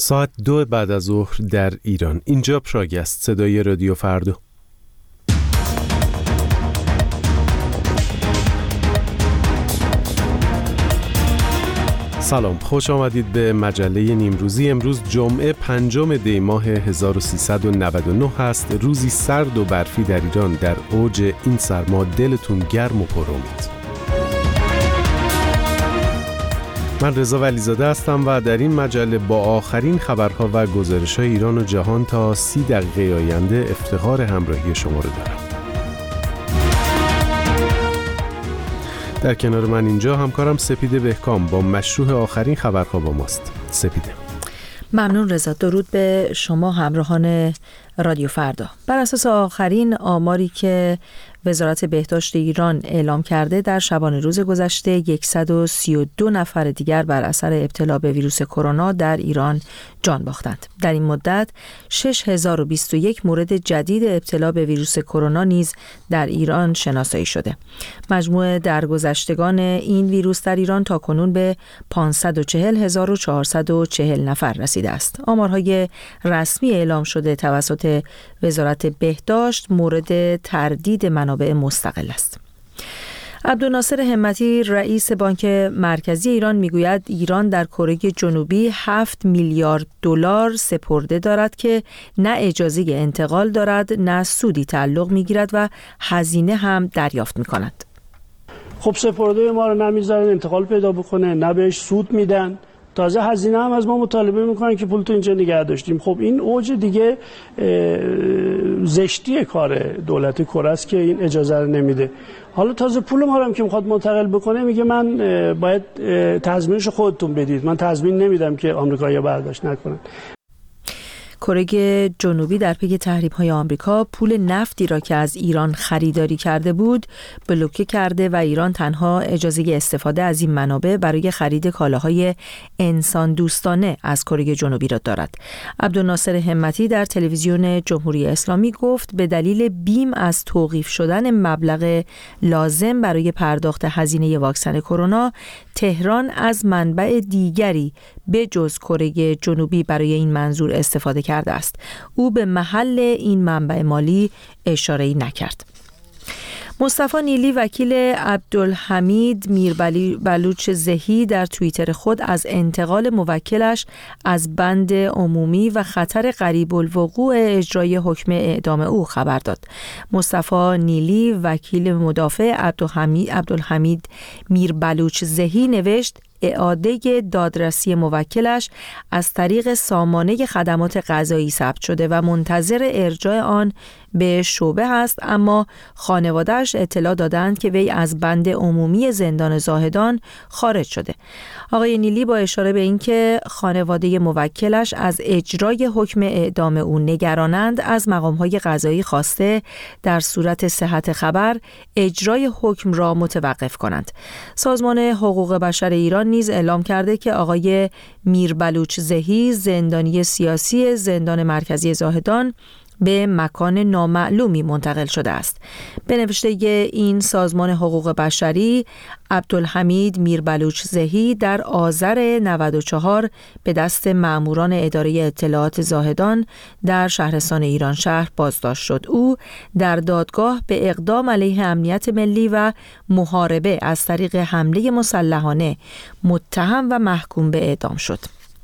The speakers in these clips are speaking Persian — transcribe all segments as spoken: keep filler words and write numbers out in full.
ساعت دو بعد از ظهر در ایران. اینجا پراگ است، صدای رادیو فردا. سلام، خوش آمدید به مجله نیمروزی. امروز جمعه پنجم دی ماه هزار و سیصد و نود و نه هست. روزی سرد و برفی در ایران. در اوج این سرما دلتون گرم و پر امید. من رضا ولیزاده هستم و در این مجله با آخرین خبرها و گزارش‌های ایران و جهان تا سی دقیقه آینده افتخار همراهی شما رو دارم. در کنار من اینجا همکارم سپیده بهکام با مشروع آخرین خبرها با ماست. سپیده. ممنون رضا. درود به شما همراهان رادیو فردا. بر اساس آخرین آماری که وزارت بهداشت ایران اعلام کرده، در شبانه روز گذشته صد و سی و دو نفر دیگر بر اثر ابتلا به ویروس کرونا در ایران جان باختند. در این مدت شش هزار و بیست و یک مورد جدید ابتلا به ویروس کرونا نیز در ایران شناسایی شده. مجموع درگذشتگان این ویروس در ایران تاکنون به پانصد و چهل هزار و چهارصد و چهل نفر رسیده است. آمارهای رسمی اعلام شده توسط وزارت بهداشت مورد تردید منابع مستقل است. عبدالناصر همتی رئیس بانک مرکزی ایران میگوید ایران در کره جنوبی هفت میلیارد دلار سپرده دارد که نه اجازه انتقال دارد، نه سودی تعلق میگیرد و هزینه هم دریافت میکند. خب سپرده ما رو نمیذارن انتقال پیدا بکنه، نه بهش سود میدن، تازه هزینه هم از ما مطالبه میکنن که پول تو اینجا نگه داشتیم. خب این اوج دیگه زشتی کار دولت کره است که این اجازه رو نمیده. حالا تازه پول ما رو هم که میخواد منتقل بکنه میگه من باید تضمینش خودتون بدید، من تضمین نمیدم که آمریکایی‌ها برداشت نکنن. کره جنوبی در پی تحریم‌های آمریکا پول نفتی را که از ایران خریداری کرده بود بلوکه کرده و ایران تنها اجازه استفاده از این منابع برای خرید کالاهای انسان دوستانه از کره جنوبی را دارد. عبدالناصر همتی در تلویزیون جمهوری اسلامی گفت به دلیل بیم از توقیف شدن مبلغ لازم برای پرداخت هزینه واکسن کرونا، تهران از منبع دیگری به جز کره جنوبی برای این منظور استفاده کرده است. او به محل این منبع مالی اشاره‌ای نکرد. مصطفی نیلی وکیل عبدالحمید میربلوچ زهی در توییتر خود از انتقال موکلش از بند عمومی و خطر قریب الوقوع اجرای حکم اعدام او خبر داد. مصطفی نیلی وکیل مدافع عبدالحمید عبدالحمید میربلوچ زهی نوشت اعاده دادرسی موکلش از طریق سامانه خدمات قضایی ثبت شده و منتظر ارجاع آن به شعبه است، اما خانواده‌اش اطلاع دادند که وی از بند عمومی زندان زاهدان خارج شده. آقای نیلی با اشاره به اینکه خانواده موکلش از اجرای حکم اعدام او نگرانند، از مقام‌های قضایی خواسته در صورت صحت خبر اجرای حکم را متوقف کنند. سازمان حقوق بشر ایران نیز اعلام کرده که آقای میربلوچ زهی زندانی سیاسی زندان مرکزی زاهدان به مکان نامعلومی منتقل شده است. به نوشته این سازمان حقوق بشری، عبدالحمید میربلوچ زهی در آذر نود و چهار به دست مأموران اداره اطلاعات زاهدان در شهرستان ایران شهر بازداشت شد. او در دادگاه به اقدام علیه امنیت ملی و محاربه از طریق حمله مسلحانه متهم و محکوم به اعدام شد.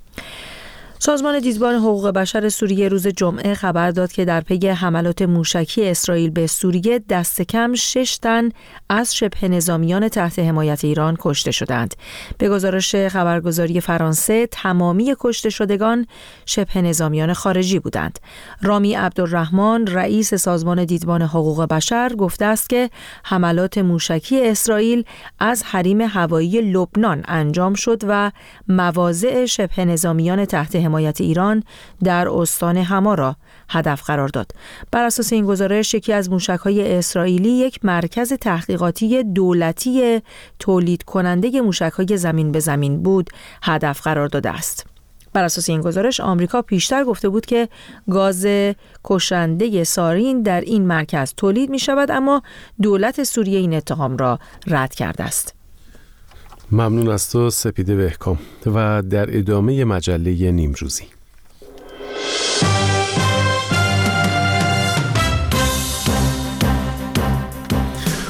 سازمان دیدبان حقوق بشر سوریه روز جمعه خبر داد که در پی حملات موشکی اسرائیل به سوریه دست کم شش تن از شبه نظامیان تحت حمایت ایران کشته شدند. به گزارش خبرگزاری فرانسه تمامی کشته شدگان شبه نظامیان خارجی بودند. رامی عبدالرحمن رئیس سازمان دیدبان حقوق بشر گفته است که حملات موشکی اسرائیل از حریم هوایی لبنان انجام شد و مواضع شبه نظامیان تحت حمایت ایران در استان حما را هدف قرار داد. بر اساس این گزارش یکی از موشک‌های اسرائیلی یک مرکز تحقیقاتی دولتی تولید کننده موشک‌های زمین به زمین بود هدف قرار داده است. بر اساس این گزارش آمریکا پیشتر گفته بود که گاز کشنده سارین در این مرکز تولید می شود، اما دولت سوریه این اتهام را رد کرده است. ممنون از تو سپیده بهکام. و در ادامه مجله نیمروزی،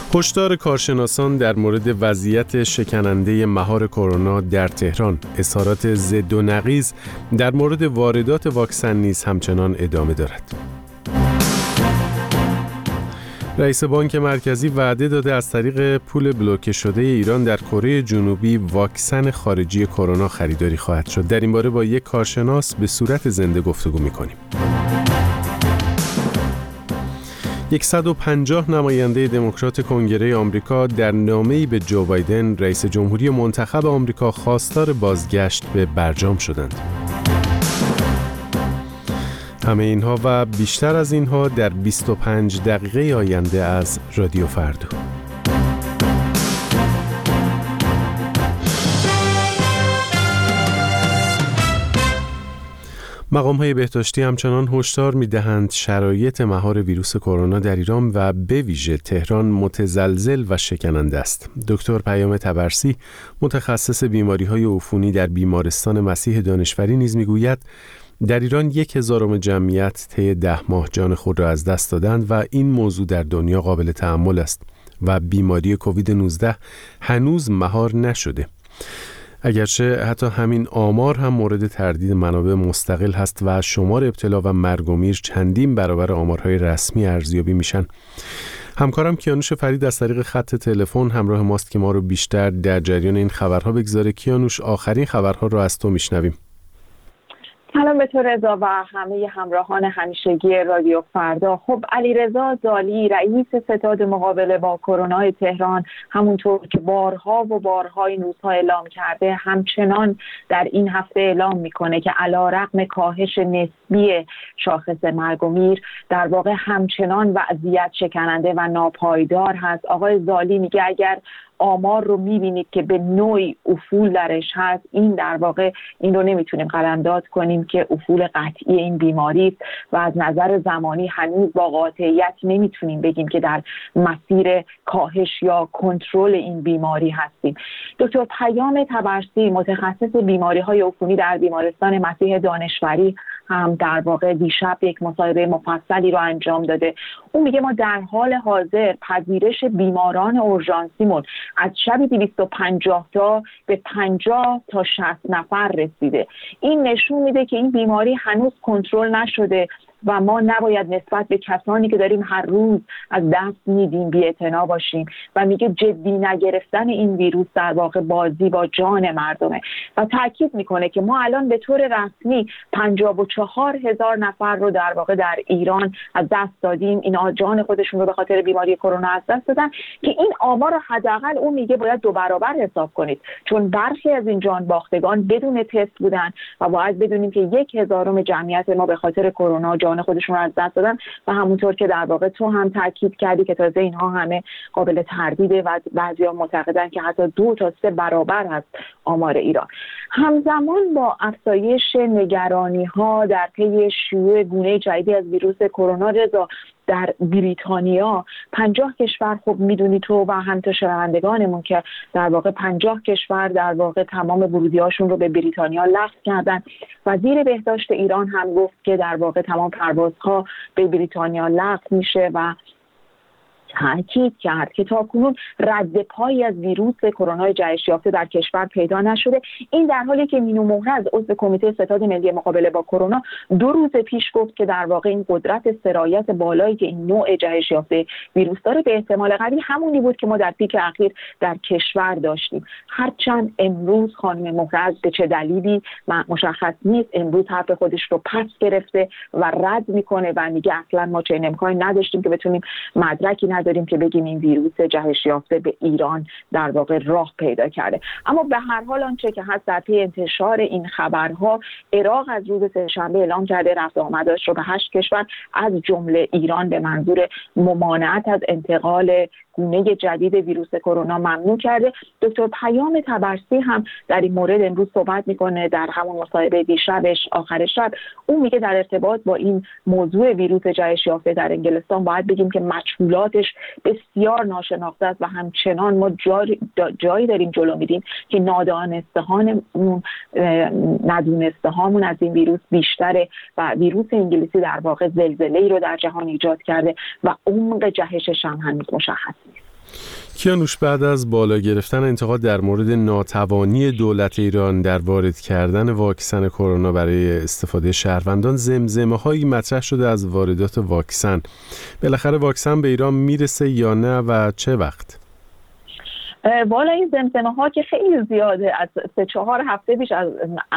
هشدار کارشناسان در مورد وضعیت شکننده مهار کرونا در تهران. اظهارات ضد و نقیض در مورد واردات واکسن نیز همچنان ادامه دارد. رئیس بانک مرکزی وعده داده از طریق پول بلوکه شده ایران در کره جنوبی واکسن خارجی کرونا خریداری خواهد شد. در این باره با یک کارشناس به صورت زنده گفتگو می‌کنیم. صد و پنجاه نماینده دموکرات کنگره آمریکا در نامه‌ای به جو بایدن رئیس جمهوری منتخب آمریکا خواستار بازگشت به برجام شدند. همه اینها و بیشتر از اینها در بیست و پنج دقیقه آینده از رادیو فردا. مقام‌های بهداشتی همچنان هشدار می‌دهند شرایط مهار ویروس کرونا در ایران و به ویژه تهران متزلزل و شکننده است. دکتر پیام طبرسی متخصص بیماری‌های عفونی در بیمارستان مسیح دانشوری نیز می‌گوید در ایران یک هزارم جمعیت طی ده ماه جان خود را از دست دادند و این موضوع در دنیا قابل تأمل است و بیماری کووید نوزده هنوز مهار نشده. اگرچه حتی همین آمار هم مورد تردید منابع مستقل هست و شمار ابتلا و مرگ و میر چندین برابر آمارهای رسمی ارزیابی میشن. همکارم کیانوش فرید از طریق خط تلفن همراه ماست که ما رو بیشتر در جریان این خبرها بگذاره. کیانوش، آخرین خبرها رو از تو میشنویم. سلام به تو رضا و همه همراهان همیشگی رادیو فردا. خب علیرضا زالی رئیس ستاد مقابله با کرونا تهران همونطور که بارها و بارها این روزها اعلام کرده همچنان در این هفته اعلام میکنه که علیرغم کاهش نسبی شاخص مرگ و میر در واقع همچنان وضعیت شکننده و ناپایدار هست. آقای زالی میگه اگر آمار رو میبینید که به نوعی افول درش هست، این در واقع این رو نمیتونیم قلمداد کنیم که افول قطعی این بیماری است و از نظر زمانی هنوز با قاطعیت نمیتونیم بگیم که در مسیر کاهش یا کنترل این بیماری هستیم. دکتر پیام طبرسی متخصص بیماری‌های عفونی در بیمارستان مسیح دانشوری هم در واقع دیشب یک مصاحبه مفصلی رو انجام داده. اون میگه ما در حال حاضر پذیرش بیماران اورژانسیمون از شب دویست و پنجاه تا به پنجاه تا شصت نفر رسیده. این نشون میده که این بیماری هنوز کنترل نشده و ما نباید نسبت به کسانی که داریم هر روز از دست میدیم بی‌اعتنا باشیم و میگه جدی نگرفتن این ویروس در واقع بازی با جان مردمه و تاکید میکنه که ما الان به طور رسمی پنجاه و چهار هزار نفر رو در واقع در ایران از دست دادیم. اینا جان خودشون رو به خاطر بیماری کرونا از دست دادن که این آمار رو حداقل اون میگه باید دو برابر حساب کنید، چون برخی از این جان باختگان بدون تست بودن و باید بدونیم که یک هزارم جمعیت ما به خاطر کرونا جان خودشون رو از دست دادن و همونطور که در واقع تو هم تاکید کردی که تازه اینها همه قابل تردیده و بعضیا معتقدن که حتی دو تا سه برابر هست آمار ایران. همزمان با افزایش نگرانی‌ها در پی شیوع گونه جدیدی از ویروس کرونا رضا در بریتانیا پنجاه کشور، خب میدونی تو و هم تا شنوندگانمون که در واقع پنجاه کشور در واقع تمام ورودی‌هاشون رو به بریتانیا لغو کردن. وزیر بهداشت ایران هم گفت که در واقع تمام پروازها به بریتانیا لغو میشه و تاکید کرد که تاکنون رد پایی از ویروس کرونا جهش یافته در کشور پیدا نشده. این در حالی که مینو مهرز عضو کمیته ستاد ملی مقابله با کرونا دو روز پیش گفت که در واقع این قدرت سرایت بالایی که این نوع جهش یافته ویروس داره به احتمال قوی همونی بود که ما در پیک اخیر در کشور داشتیم. هرچند امروز خانم مهرز به چه دلیلی مشخص نیست امروز حرف خودش رو پس گرفته و رد میکنه و میگه اصلا ما چنین امکانی نداشتیم که بتونیم مدرکی نداریم که بگیم این ویروس جهش یافته به ایران در واقع راه پیدا کرده. اما به هر حال آنچه که هست در پی انتشار این خبرها، عراق از روز سه‌شنبه اعلام کرده رفت آمداش رو به هشت کشور از جمله ایران به منظور ممانعت از انتقال گونه جدید ویروس کرونا ممنوع کرده. دکتر پیام طبرسی هم در این مورد امروز صحبت میکنه در همون مصاحبه دیشبش آخر شب. اون میگه در ارتباط با این موضوع ویروس جهش یافته در انگلستان باید بگیم که مجهولاتش بسیار ناشناخته است و همچنان ما جای جایی داریم جلو میدیم که نادانستهامون ندونستهامون از این ویروس بیشتره و ویروس انگلیسی در واقع زلزله‌ای رو در جهان ایجاد کرده و عمق جهشش هم هنوز مشخص نیست. کیانوش، بعد از بالا گرفتن انتقاد در مورد ناتوانی دولت ایران در وارد کردن واکسن کرونا برای استفاده شهروندان، زمزمه‌هایی مطرح شده از واردات واکسن. بالاخره واکسن به ایران میرسه یا نه و چه وقت؟ والا این زمزمه ها که خیلی زیاده، از سه چهار هفته پیش از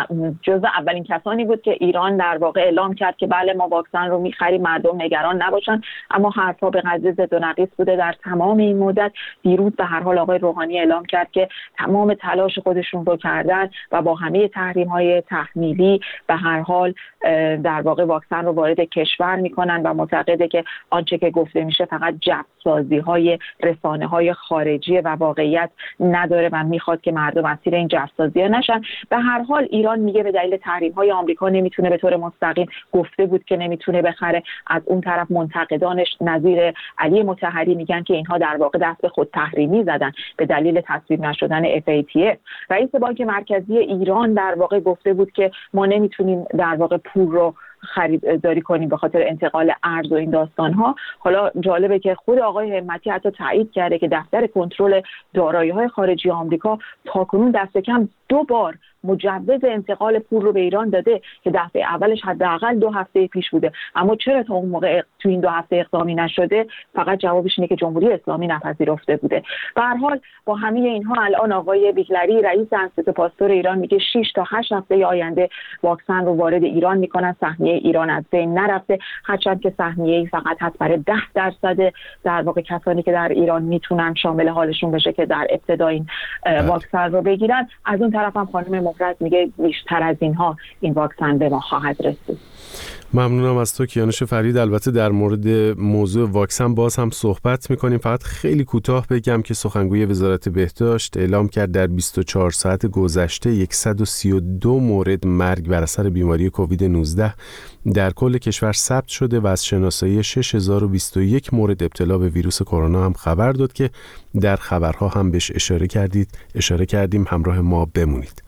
جزء اولین کسانی بود که ایران در واقع اعلام کرد که بله ما واکسن رو میخریم، مردم نگران نباشن، اما حرفا به قضیه ضد و نقیض بوده در تمام این مدت. دیروز به هر حال آقای روحانی اعلام کرد که تمام تلاش خودشون رو کردن و با همه تحریم های تحمیلی به هر حال در واقع واکسن رو وارد کشور میکنن و معتقده که آنچه که گفته میشه فقط جعبه‌سازی های رسانه های خارجی و واقعی نداره و میخواد که مردم اسیر این جعبه‌سازی‌ها نشن. به هر حال ایران میگه به دلیل تحریم‌های آمریکا نمیتونه به طور مستقیم، گفته بود که نمیتونه بخره. از اون طرف منتقدانش نظیر علی مطهری میگن که اینها در واقع دست به خود تحریمی زدن به دلیل تصویب نشدن اف ای تی اف. رئیس بانک مرکزی ایران در واقع گفته بود که ما نمیتونیم در واقع پول رو خریداری کنیم به خاطر انتقال ارز و این داستان ها. حالا جالبه که خود آقای همتی حتی تایید کرده که دفتر کنترل دارایی‌های خارجی آمریکا تاکنون دست کم دو بار مجوز انتقال پول رو به ایران داده که دفعه اولش حداقل دو هفته پیش بوده. اما چرا تا اون موقع تو این دو هفته اقدامی نشده؟ فقط جوابش اینه که جمهوری اسلامی نپذیرفته بوده. به هر حال با همه اینها الان آقای بیگلری رئیس انستیتوت پاستور ایران میگه شش تا هشت هفته آینده واکسن رو وارد ایران میکنن. سهمیه ایران از بین نرفته، هرچند که سهمیه فقط هست برای ده درصد در واقع کسانی که در ایران میتونن شامل حالشون بشه که در ابتدا این واکسن رو بگیرن. از اون طرف هم خانم مفرد میگه بیشتر از اینها این واکسن به ما خواهد رسید. ممنونم از تو کیانوش فرید. البته در مورد موضوع واکسن باز هم صحبت میکنیم. فقط خیلی کوتاه بگم که سخنگوی وزارت بهداشت اعلام کرد در بیست و چهار ساعت گذشته صد و سی و دو مورد مرگ بر اثر بیماری کووید نوزده در کل کشور ثبت شده و از شناسایی شش هزار و بیست و یک مورد ابتلا به ویروس کرونا هم خبر داد که در خبرها هم بهش اشاره کردید اشاره کردیم. همراه ما بمونید.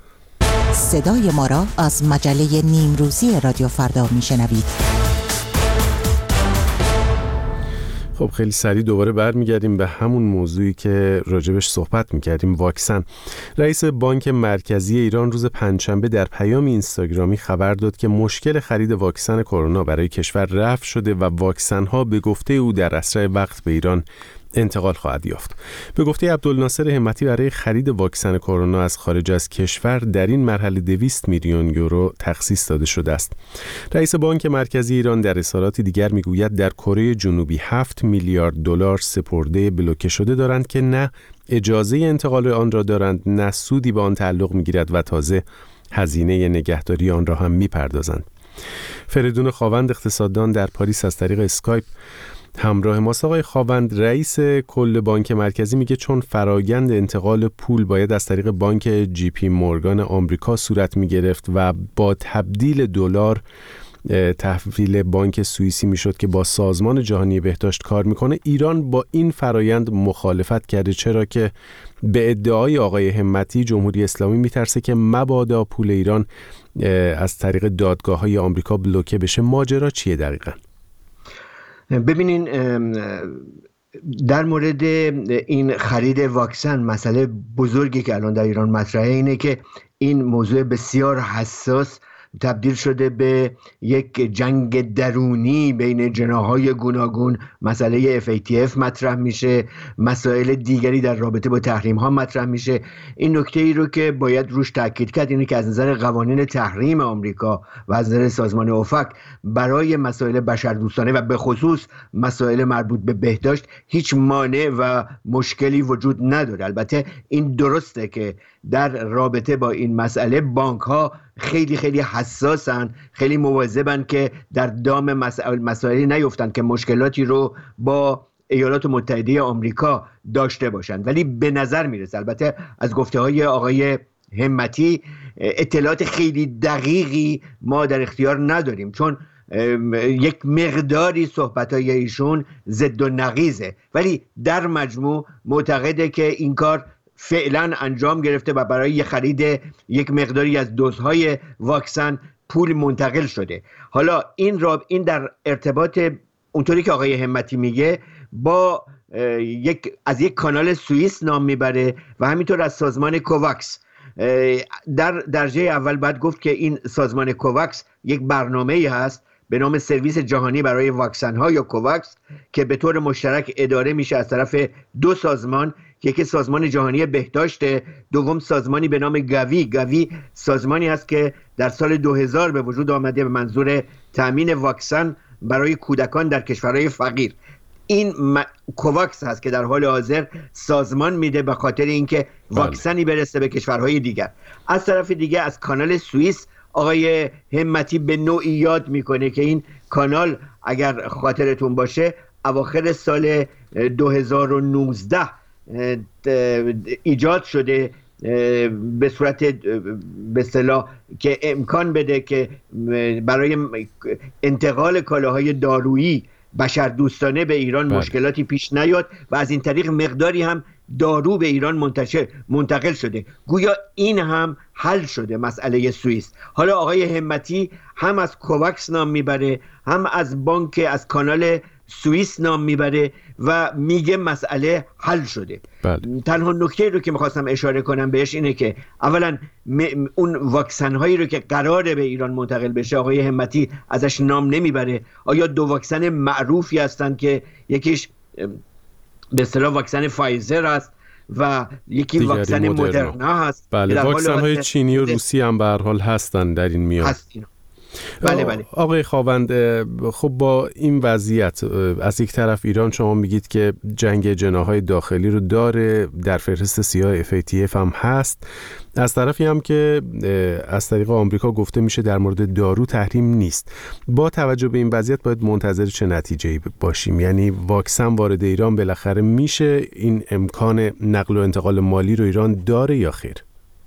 صدای ما را از مجله نیمروزی رادیو فردا میشنوید. خب خیلی سریع دوباره برمیگردیم به همون موضوعی که راجبش صحبت میکردیم، واکسن. رئیس بانک مرکزی ایران روز پنجشنبه در پیام اینستاگرامی خبر داد که مشکل خرید واکسن کرونا برای کشور رفع شده و واکسن ها به گفته او در اسرع وقت به ایران انتقال خواهد یافت. به گفته عبدالناصر همتی برای خرید واکسن کرونا از خارج از کشور در این مرحله دویست میلیون یورو تخصیص داده شده است. رئیس بانک مرکزی ایران در اظهاراتی دیگر میگوید در کره جنوبی هفت میلیارد دلار سپرده بلوکه شده دارند که نه اجازه انتقال آن را دارند، نه سودی به آن تعلق میگیرد و تازه هزینه نگهداری آن را هم میپردازند. فریدون خاوند اقتصاددان در پاریس از طریق اسکایپ همراه ماست. آقای خاوند، رئیس کل بانک مرکزی میگه چون فرایند انتقال پول باید از طریق بانک جی پی مورگان آمریکا صورت میگرفت و با تبدیل دلار تحویل بانک سوئیسی میشد که با سازمان جهانی بهداشت کار میکنه، ایران با این فرایند مخالفت کرده، چرا که به ادعای آقای همتی جمهوری اسلامی میترسه که مبادا پول ایران از طریق دادگاه‌های آمریکا بلوکه بشه. ماجرا چیه دقیقاً؟ ببینین، در مورد این خرید واکسن مسئله بزرگی که الان در ایران مطرحه اینه که این موضوع بسیار حساس تبدیل شده به یک جنگ درونی بین جناح‌های گوناگون. مسئله اف ای تی اف مطرح میشه، مسائل دیگری در رابطه با تحریم ها مطرح میشه. این نکته ای رو که باید روش تاکید کرد اینه که از نظر قوانین تحریم آمریکا و از نظر سازمان اوفک برای مسائل بشردوستانه و به خصوص مسائل مربوط به بهداشت هیچ مانع و مشکلی وجود نداره. البته این درسته که در رابطه با این مسئله بانک ها خیلی خیلی حساسن، خیلی مواظبن که در دام مسائل مسائلی نیفتن که مشکلاتی رو با ایالات متحده آمریکا داشته باشن. ولی به نظر میرسه، البته از گفته های آقای همتی اطلاعات خیلی دقیقی ما در اختیار نداریم، چون یک مقداری صحبت‌های ایشون ضد و نقیضه، ولی در مجموع معتقده که این کار فعلا انجام گرفته و برای خرید یک مقداری از دوزهای واکسن پول منتقل شده. حالا این را این در ارتباط اونطوری که آقای همتی میگه با یک از یک کانال سوئیس نام میبره و همینطور از سازمان کوواکس. در درجه اول باید گفت که این سازمان کوواکس یک برنامه‌ای هست به نام سرویس جهانی برای واکسن ها یا کوواکس که به طور مشترک اداره میشه از طرف دو سازمان، یکی سازمان جهانی بهداشت، دوم سازمانی به نام گاوی. گاوی سازمانی است که در سال دو هزار به وجود آمده به منظور تامین واکسن برای کودکان در کشورهای فقیر. این م... کوواکس هست که در حال حاضر سازمان میده به خاطر اینکه واکسنی برسه به کشورهای دیگر. از طرف دیگه از کانال سوئیس آقای همتی به نوعی یاد میکنه که این کانال اگر خاطرتون باشه اواخر سال دو هزار و نوزده ایجاد شده به صورت به اصطلاح که امکان بده که برای انتقال کالاهای دارویی بشردوستانه به ایران بله. مشکلاتی پیش نیاد و از این طریق مقداری هم دارو به ایران منتشر منتقل شده. گویا این هم حل شده مسئله سوئیس. حالا آقای همتی هم از کوواکس نام میبره، هم از بانک از کانال سوئیس نام میبره و میگه مسئله حل شده. بله. تنها نکته رو که میخواستم اشاره کنم بهش اینه که اولا اون واکسن هایی رو که قراره به ایران منتقل بشه آقای همتی ازش نام نمیبره. آیا دو واکسن معروفی هستن که یکیش به اصطلاح واکسن فایزر است و یکی واکسن مدرنا هست. بله، واکسن های چینی و روسی هم به هر حال هستن در این میان. هستین. بله بله. آقای خاوند، خب با این وضعیت از یک طرف ایران شما میگید که جنگ جناح‌های داخلی رو داره، در فهرست سیاه اف ای تی اف هم هست، از طرفی هم که از طریق آمریکا گفته میشه در مورد دارو تحریم نیست. با توجه به این وضعیت باید منتظر چه نتیجه‌ای باشیم؟ یعنی واکسن وارد ایران بالاخره میشه؟ این امکان نقل و انتقال مالی رو ایران داره یا خیر؟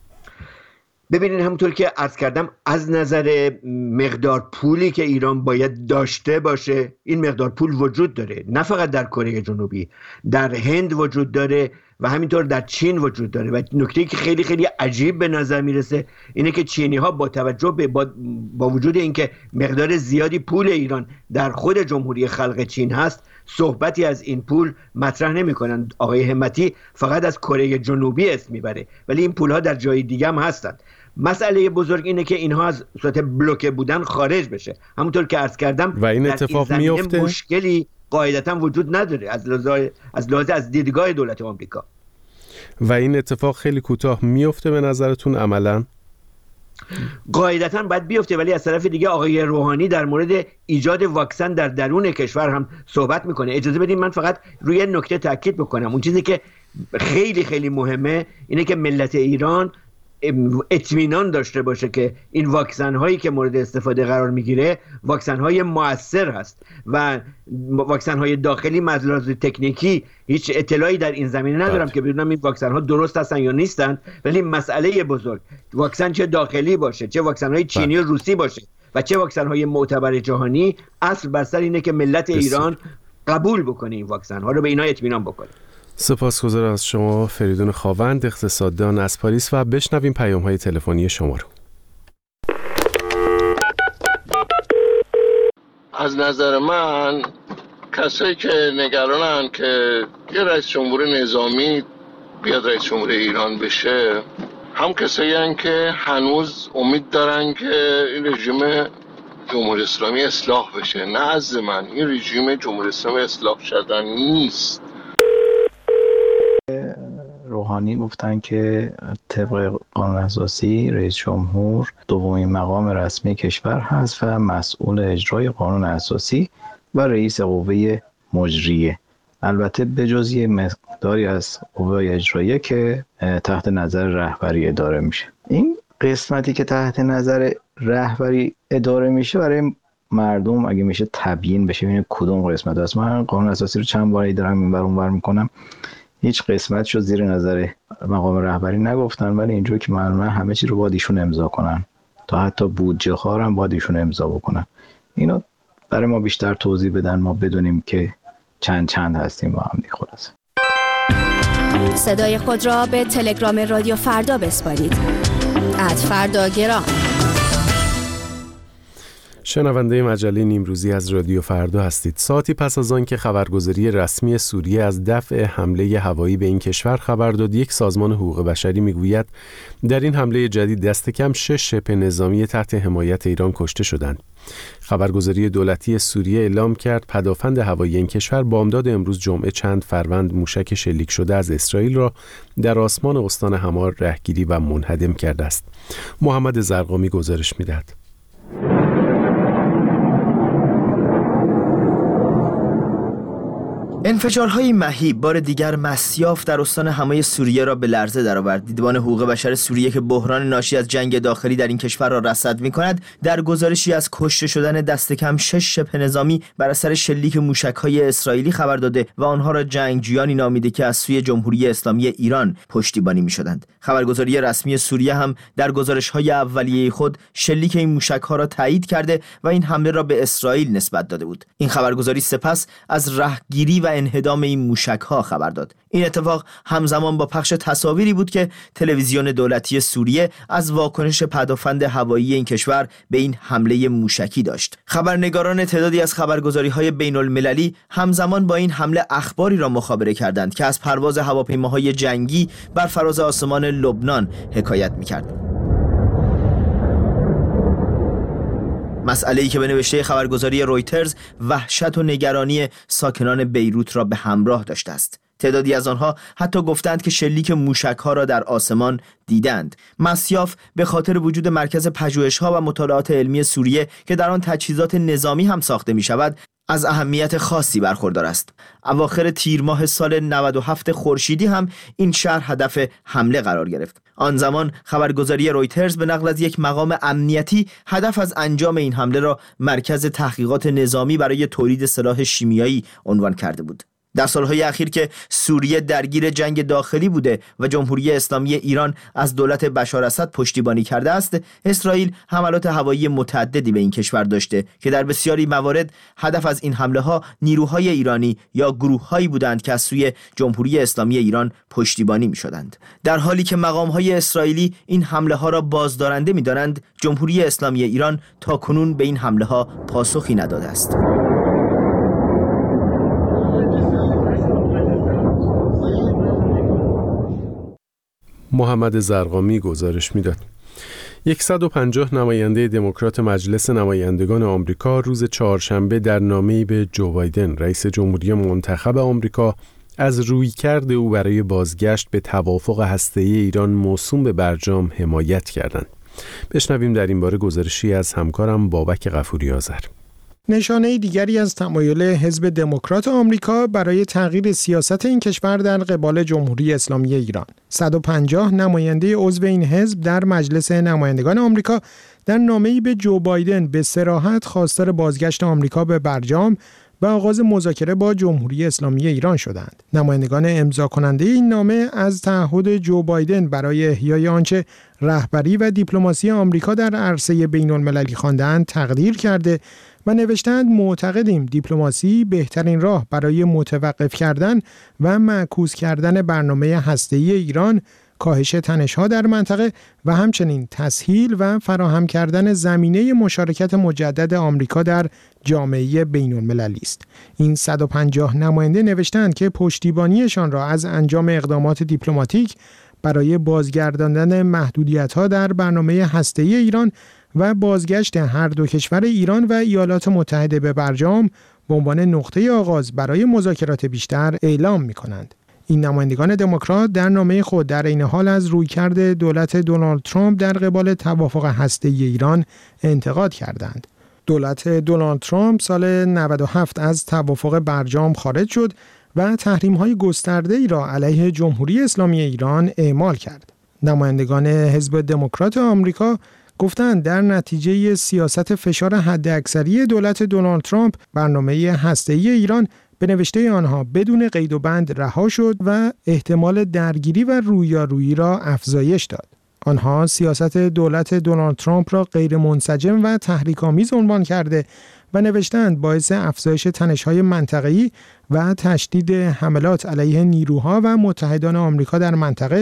ببینید، همونطور که عرض کردم از نظر مقدار پولی که ایران باید داشته باشه این مقدار پول وجود داره، نه فقط در کره جنوبی، در هند وجود داره و همینطور در چین وجود داره. و نکته‌ای که خیلی خیلی عجیب به نظر میرسه اینه که چینی ها با توجه به با, با وجود اینکه مقدار زیادی پول ایران در خود جمهوری خلق چین هست صحبتی از این پول مطرح نمی‌کنن. آقای همتی فقط از کره جنوبی اسم میبره ولی این پول‌ها در جای دیگه هم هستند. مسئله بزرگ اینه که اینها از صورت بلوکه بودن خارج بشه. همونطور که عرض کردم و این اتفاق میفته، مشکلی قاعدتاً وجود نداره از لحاظ از لحاظ از دیدگاه دولت آمریکا. و این اتفاق خیلی کوتاه میفته به نظرتون عملاً؟ قاعدتاً باید بیفته، ولی از طرف دیگه آقای روحانی در مورد ایجاد واکسن در درون کشور هم صحبت میکنه. اجازه بدید من فقط روی نکته تاکید بکنم. اون چیزی که خیلی خیلی مهمه اینه که ملت ایران اطمینان داشته باشه که این واکسن هایی که مورد استفاده قرار میگیره واکسن های مؤثر هست و واکسن های داخلی مزلات تکنیکی هیچ اطلاعی در این زمینه ندارم بله. که بدونم این واکسن ها درست هستن یا نیستن، ولی مسئله بزرگ واکسن چه داخلی باشه، چه واکسن های چینی بله. و روسی باشه و چه واکسن های معتبر جهانی، اصل بر سر اینه که ملت بسید. ایران قبول بکنه این واکسن ها رو، به اینا اطمینان بکنه. سپاسگزارم از شما فریدون خاوند، اقتصاددان از پاریس، و بشنویم پیام‌های تلفنی شما رو. از نظر من کسایی که نگرانن که یه رئیس جمهور نظامی بیاد رئیس جمهور ایران بشه، هم کسایی هستن که هنوز امید دارن که این رژیم جمهوری اسلامی اصلاح بشه. نه از من این رژیم جمهوری اسلامی اصلاح شدن نیست. روحانی گفتن که طبق قانون اساسی رئیس جمهور دومین مقام رسمی کشور هست و مسئول اجرای قانون اساسی و رئیس قوه مجریه. البته بجز یه مقداری از قوه اجراییه که تحت نظر رهبری اداره میشه. این قسمتی که تحت نظر رهبری اداره میشه برای مردم اگه میشه تبیین بشه ببینید کدوم قسمت هست. من قانون اساسی رو چند باری دارم اینور اونور میکنم، هیچ قسمتش رو زیر نظر مقام رهبری نگفتن، ولی اینجور که معلومه همه چی رو باید ایشون امضا کنن، تا حتی بودجه ها هم باید ایشون امضا بکنن. اینو برای ما بیشتر توضیح بدن ما بدونیم که چند چند هستیم با هم دیگه. خلاصه صدای خود را به تلگرام رادیو فردا بسپارید. ات فردا گرام. شنونده مجله نیمروزی از رادیو فردا هستید. ساعتی پس از آن که خبرگزاری رسمی سوریه از دفع حمله هوایی به این کشور خبر داد، یک سازمان حقوق بشری میگوید در این حمله جدید دست کم شش شبه نظامی تحت حمایت ایران کشته شدند. خبرگزاری دولتی سوریه اعلام کرد پدافند هوایی این کشور بامداد امروز جمعه چند فروند موشک شلیک شده از اسرائیل را در آسمان استان حما رهگیری و منهدم کرده است. محمد زرقامی گزارش می‌دهد. انفجارهای مهیب بار دیگر مسیاف در استان حمای سوریه را به لرزه درآورد. دیدبان حقوق بشر سوریه که بحران ناشی از جنگ داخلی در این کشور را رصد می‌کند، در گزارشی از کشته شدن دست کم شش شبه نظامی بر اثر شلیک موشک‌های اسرائیلی خبر داده و آنها را جنگجویانی نامیده که از سوی جمهوری اسلامی ایران پشتیبانی می‌شدند. خبرگزاری رسمی سوریه هم در گزارش‌های اولیه خود شلیک این موشک‌ها را تایید کرده و این حمله را به اسرائیل نسبت داده بود. این خبرگزاری سپس از رهگیری و انهدام این موشک‌ها خبر داد. این اتفاق همزمان با پخش تصاویری بود که تلویزیون دولتی سوریه از واکنش پدافند هوایی این کشور به این حمله موشکی داشت. خبرنگاران تعدادی از خبرگزاری‌های بین‌المللی همزمان با این حمله اخباری را مخابره کردند که از پرواز هواپیماهای جنگی بر فراز آسمان لبنان حکایت می‌کرد. مسئله‌ای که به نوشته خبرگزاری رویترز وحشت و نگرانی ساکنان بیروت را به همراه داشته است. تعدادی از آنها حتی گفتند که شلیک موشک‌ها را در آسمان دیدند. مسیاف به خاطر وجود مرکز پژوهش‌ها و مطالعات علمی سوریه که در آن تجهیزات نظامی هم ساخته می‌شود، از اهمیت خاصی برخوردار است. اواخر تیر ماه سال نود و هفت خورشیدی هم این شهر هدف حمله قرار گرفت. آن زمان خبرگزاری رویترز به نقل از یک مقام امنیتی هدف از انجام این حمله را مرکز تحقیقات نظامی برای تولید سلاح شیمیایی عنوان کرده بود. در سالهای اخیر که سوریه درگیر جنگ داخلی بوده و جمهوری اسلامی ایران از دولت بشار اسد پشتیبانی کرده است، اسرائیل حملات هوایی متعددی به این کشور داشته که در بسیاری موارد هدف از این حمله ها نیروهای ایرانی یا گروه‌هایی بودند که از سوی جمهوری اسلامی ایران پشتیبانی می‌شدند. در حالی که مقام‌های اسرائیلی این حمله ها را بازدارنده می‌دانند، جمهوری اسلامی ایران تاکنون به این حمله ها پاسخی نداده است. محمد زرقامی گزارش میداد. صد و پنجاه نماینده دموکرات مجلس نمایندگان آمریکا روز چهارشنبه در نامه‌ای به جو بایدن رئیس جمهوری منتخب آمریکا از رویکرد او برای بازگشت به توافق هسته‌ای ایران موسوم به برجام حمایت کردند. بشنویم در این باره گزارشی از همکارم بابک غفوری آذر. نشانه دیگری از تمایل حزب دموکرات آمریکا برای تغییر سیاست این کشور در قبال جمهوری اسلامی ایران. صد و پنجاه نماینده عضو این حزب در مجلس نمایندگان آمریکا در نامه‌ای به جو بایدن به صراحت خواستار بازگشت آمریکا به برجام و آغاز مذاکره با جمهوری اسلامی ایران شدند. نمایندگان امضا کننده این نامه از تعهد جو بایدن برای احیای آنچه رهبری و دیپلماسی آمریکا در عرصه بین‌المللی خواندند تقدیر کرده و نوشتند معتقدیم دیپلماسی بهترین راه برای متوقف کردن و معکوس کردن برنامه هسته‌ای ایران، کاهش تنش‌ها در منطقه و همچنین تسهیل و فراهم کردن زمینه مشارکت مجدد آمریکا در جامعه بین‌المللی است. این صد و پنجاه نماینده نوشتند که پشتیبانیشان را از انجام اقدامات دیپلماتیک برای بازگرداندن محدودیت‌ها در برنامه هسته‌ای ایران و بازگشت هر دو کشور ایران و ایالات متحده به برجام به عنوان نقطه آغاز برای مذاکرات بیشتر اعلام می‌کنند. این نمایندگان دموکرات در نامه خود در این حال از رویکرد دولت دونالد ترامپ در قبال توافق هسته‌ای ایران انتقاد کردند. دولت دونالد ترامپ سال نود و هفت از توافق برجام خارج شد و تحریم‌های گسترده‌ای را علیه جمهوری اسلامی ایران اعمال کرد. نمایندگان حزب دموکرات آمریکا گفتند در نتیجه سیاست فشار حداکثری دولت دونالد ترامپ برنامه هسته‌ای ایران به نوشته آنها بدون قید و بند رها شد و احتمال درگیری و رویارویی را افزایش داد. آنها سیاست دولت دونالد ترامپ را غیر منسجم و تحریک‌آمیز عنوان کرده و نوشتند باعث افزایش تنش‌های منطقه‌ای و تشدید حملات علیه نیروها و متحدان آمریکا در منطقه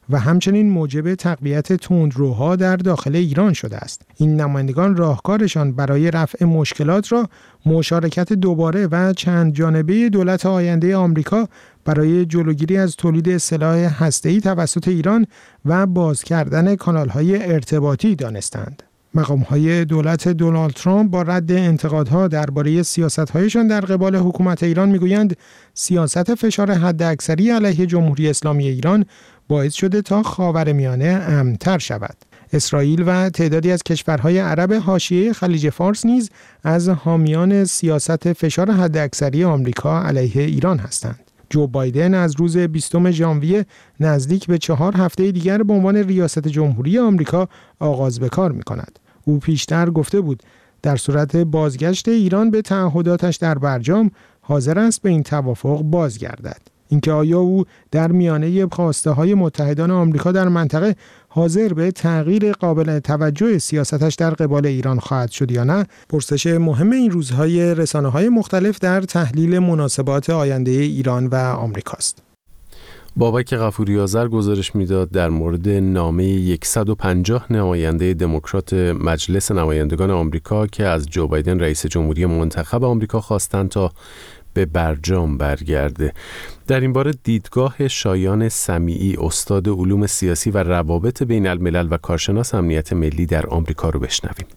و همچنین موجب تقویت تندروها در داخل ایران شده است. این نمایندگان راهکارشان برای رفع مشکلات را مشارکت دوباره و چند جانبه دولت آینده آمریکا برای جلوگیری از تولید سلاح هسته‌ای توسط ایران و باز کردن کانال‌های ارتباطی دانستند. مقام‌های دولت دونالد ترامپ با رد انتقادها درباره سیاست‌هایشان در قبال حکومت ایران می‌گویند سیاست فشار حداکثری علیه جمهوری اسلامی ایران باعث شده تا خاورمیانه امن‌تر شود. اسرائیل و تعدادی از کشورهای عرب حاشیه خلیج فارس نیز از حامیان سیاست فشار حداکثری آمریکا علیه ایران هستند. جو بایدن از روز بیستم ژانویه نزدیک به چهار هفته دیگر به عنوان ریاست جمهوری آمریکا آغاز به کار می‌کند. او پیشتر گفته بود در صورت بازگشت ایران به تعهداتش در برجام حاضر است به این توافق بازگردد. اینکه آیا او در میانه خواسته‌های متحدان آمریکا در منطقه حاضر به تغییر قابل توجه سیاستش در قبال ایران خواهد شد یا نه، پرسش مهم این روزهای رسانه‌های مختلف در تحلیل مناسبات آینده ایران و آمریکاست. بابک غفوری آذر گزارش میداد در مورد نامه صد و پنجاه نماینده دموکرات مجلس نمایندگان آمریکا که از جو بایدن رئیس جمهوری منتخب آمریکا خواستند تا به برجام برگرده. در این باره دیدگاه شایان سمیعی، استاد علوم سیاسی و روابط بین الملل و کارشناس امنیت ملی در آمریکا رو بشنویم.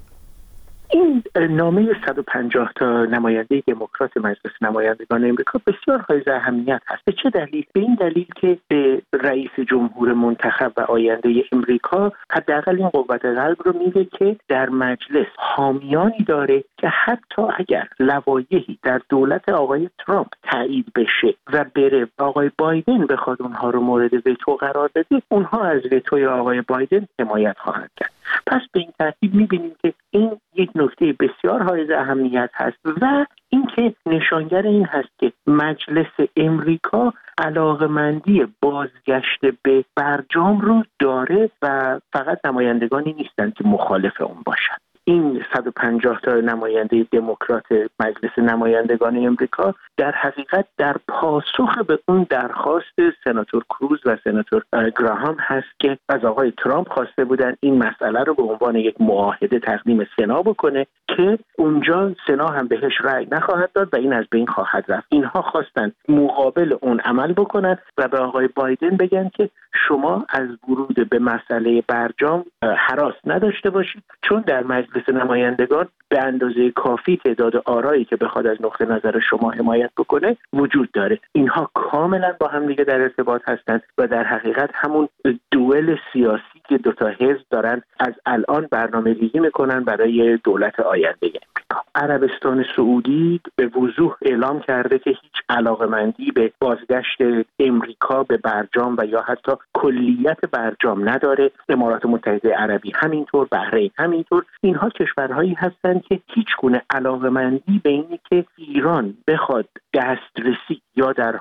این نامه صد و پنجاه تا نماینده دموکرات مجلس نمایندگان آمریکا بسیار حائز اهمیت است. به چه دلیل؟ به این دلیل که به رئیس جمهور منتخب و آینده آمریکا حداقل این قوت قلب رو میده که در مجلس حامیانی داره که حتی اگر لوایحی در دولت آقای ترامپ تایید بشه و بره آقای بایدن بخواد اونها رو مورد وتو قرار بده، اونها از وتوی آقای بایدن حمایت خواهند کرد. پس به این ترتیب میبینیم که این یک نکته بسیار حائز اهمیت هست و اینکه نشانگر این هست که مجلس امریکا علاقمندی بازگشت به برجام رو داره و فقط نمایندگانی نیستند که مخالف اون باشند. این صد و پنجاه تا نماینده دموکرات مجلس نمایندگان امریکا در حقیقت در پاسخ به اون درخواست سناتور کروز و سناتور گراهام هست که از آقای ترامپ خواسته بودن این مسئله رو به عنوان یک معاهده تقدیم سنا بکنه که اونجا سنا هم بهش رأی نخواهد داد و این از بین خواهد رفت. اینها خواستن مقابل اون عمل بکنن و به آقای بایدن بگن که شما از ورود به مسئله برجام هراس نداشته باشید، چون در مجلس نمایندگان به اندازه کافی تعداد آرایی که بخواد از نقطه نظر شما حمایت بکنه وجود داره. اینها کاملا با هم دیگه در ارتباط هستند و در حقیقت همون دوئل سیاسی که دو تا حزب دارن از الان برنامه‌ریزی میکنن برای دولت آینده امریکا. عربستان سعودی به وضوح اعلام کرده که هیچ علاقمندی به بازگشت امریکا به برجام و یا حتی کلیت برجام نداره. امارات متحده عربی همینطور، بحرین همینطور. اینها کشورهایی هستند که هیچ گونه علاقمندی به اینی که ایران بخواد دسترسی یا در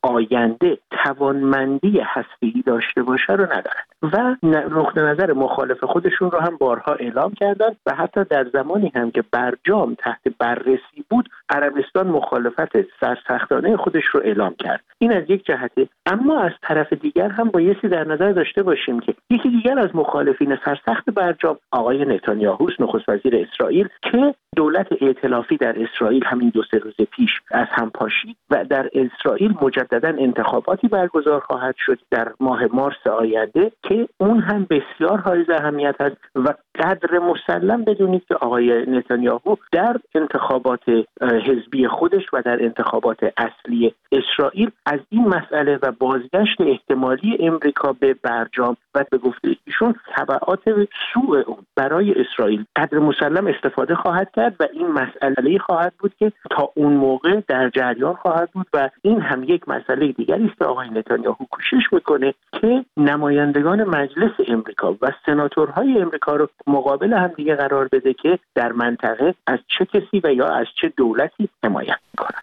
آینده توانمندی هسته‌ای داشته باشه رو ندارن و نقطه نظر مخالف خودشون رو هم بارها اعلام کردن و حتی در زمانی هم که برجام تحت بررسی بود عربستان مخالفت سرسختانه خودش رو اعلام کرد. این از یک جهته. اما از طرف دیگر هم بایستی در نظر داشته باشیم که یکی دیگر از مخالفین سرسخت برجام آقای نتانیاهو نخست وزیر اسرائیل که دولت ائتلافی در اسرائیل همین دو سه روز پیش از هم پاشید و در اسرائیل مجددا انتخاباتی برگزار خواهد شد در ماه مارس آینده که اون هم بسیار حائز اهمیت است و قدر مسلم بدونید که آقای نتانیاهو در انتخابات حزبی خودش و در انتخابات اصلی اسرائیل از این مسئله و بازگشت احتمالی امریکا به برجام و به گفته ایشون تبعات سوء اون برای اسرائیل قدر مسلم استفاده خواهد کرد و این مسئله خواهد بود که تا اون موقع در جریان خواهد بود و این هم یک مسئله دیگری است که آقای نتانیاهو کوشش میکنه که نمایندگان مجلس امریکا و سناتورهای امریکا رو مقابل هم دیگه قرار بده که در منطقه از چه کسی و یا از چه دولتی حمایت میکنن.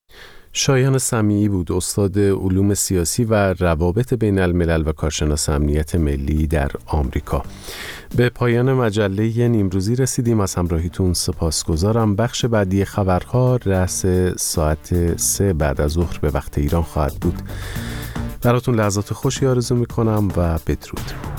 شایان سمیعی بود، استاد علوم سیاسی و روابط بین الملل و کارشناس امنیت ملی در آمریکا. به پایان مجله نیمروزی رسیدیم. از همراهیتون سپاسگزارم. بخش بعدی خبرها رأس ساعت سه بعد از ظهر به وقت ایران خواهد بود. براتون لحظات خوشی آرزو میکنم و بدرود.